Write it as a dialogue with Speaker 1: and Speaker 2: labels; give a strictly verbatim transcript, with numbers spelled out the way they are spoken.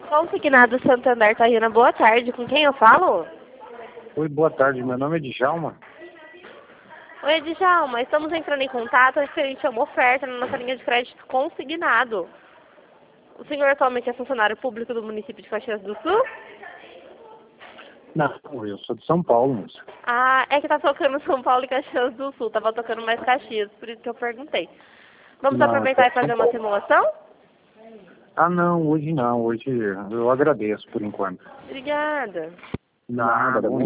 Speaker 1: Consignado Santander Tarrina, boa tarde. Com quem eu falo?
Speaker 2: Oi, boa tarde. Meu nome é Djalma.
Speaker 1: Oi, Djalma. Estamos entrando em contato referente a uma oferta na nossa linha de crédito consignado. O senhor atualmente é funcionário público do município de Caxias do Sul?
Speaker 2: Não, eu sou de São Paulo, moça.
Speaker 1: Ah, é que tá tocando São Paulo e Caxias do Sul. Tava tocando mais Caxias, por isso que eu perguntei. Vamos
Speaker 2: Não,
Speaker 1: aproveitar e
Speaker 2: é São
Speaker 1: fazer uma
Speaker 2: Paulo.
Speaker 1: simulação?
Speaker 2: Ah, não, hoje não. Hoje eu agradeço por enquanto.
Speaker 1: Obrigada.
Speaker 2: Nada, bom